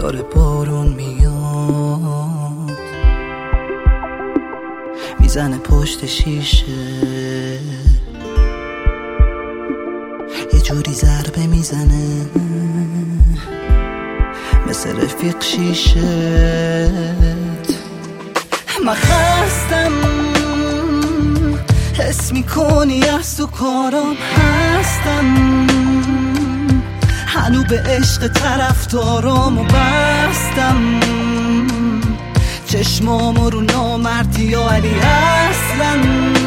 داره بارون میاد، میزنه پشت شیشه، یه جوری ضربه میزنه مثل رفیق شیشت. من خستم، حس میکنی از تو کارام هستم، هنو به عشق طرفدارامو بستم، چشمامو رو نامردی و علی اصلا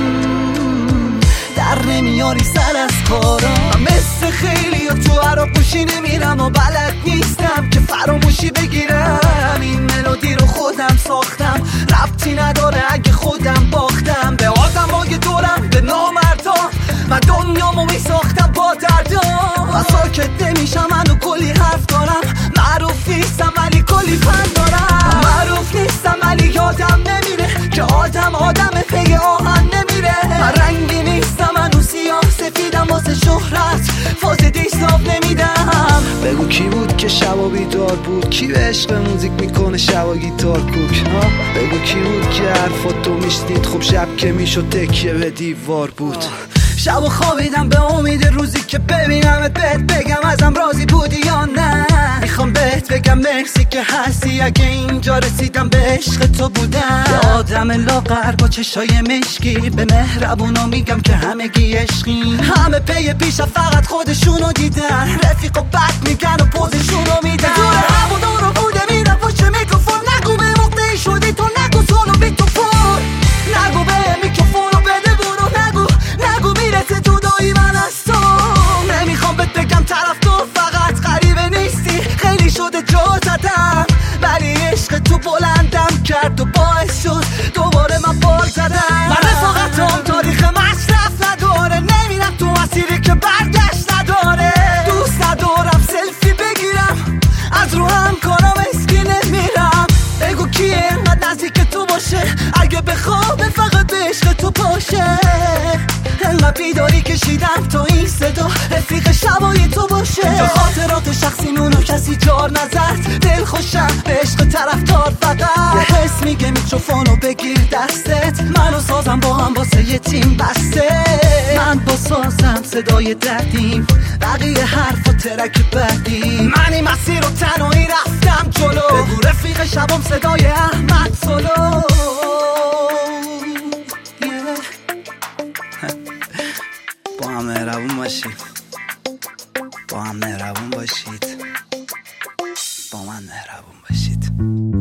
در نمیاری سر از کارام. مثل خیلی ها تو عراقوشی نمیرم و بلد نیستم که فراموشی بگیرم. این ملودی رو خودم ساختم، ربطی نداره اگه خودم باختم به آدمای دورم، به نامردان. من دنیامو میساختم با دردام و ساکت نمیشم، منو کلی حرف دارم. معروف نیستم ولی کلی فن دارم، معروف نیستم ولی یادم نمیره که آدم پی آهن نمیره. من رنگی نیستم، منو سیاه سفیدم، واسه شهرت فاز دیستاب نمیدم. بگو کی بود که شبا بیدار بود، کی به عشق موزیک میکنه شبا گیتار کوک. بگو کی بود که حرفاتو میشنید، خب شب که میشد تکیه به دیوار بود. شب و خوابیدم به امید روزی که ببینمت، بهت بگم ازم راضی بودی یا نه. میخوام بهت بگم مرسی که هستی، اگه اینجا رسیدم به عشق تو بودم. یه آدم لاغر با چشای مشکی، به مهربونا میگم که همگی عشقی. همه پی پیش فقط خودشونو دیدن، رفیق و بد میگن و پوزشونو میدن. دور هوا رو بوده میرم پشت میکروفون، نگو به موقعی شدی تو، نگو سولو بی تو فون، نگو به میکروفونو بده برو، نگو میرسه جدایی من از تو. نمیخوام بهت بگم طرف تو فقط غریبه نیستی، خیلی شده جا زدم ولی عشق تو بلندم کرد و باعث شد دوباره من بال زدم. من رفاقتم تاریخ مصرف نداره، نمیرم تو مسیری که برگشت نداره. دوست ندارم سلفی بگیرم، از رو همکارم اسکی نمیرم. بگو کیه انقدر نزدیک تو باشه، اگه بخوام فقط به عشق تو باشه. انقدر بیداری کشیدم تا این صدا رفیق شبای تو باشه. تا خاطرات شخصیمونو کسی جار نزد، دل خوشم به عشق طرفدار فقط. یه حس میگه میکروفونو بگیر دستت، منو سازم با هم واسه یه تیم بسته. من با سازم صدای دردیم، بقیه حرف و ترک بعدی. من این مسیر رو تنهایی رفتم جلو، بگو رفیق شبم صدای احمد سولو. با هم مهربون باشید، با هم مهربون باشید، با من مهربون باشید.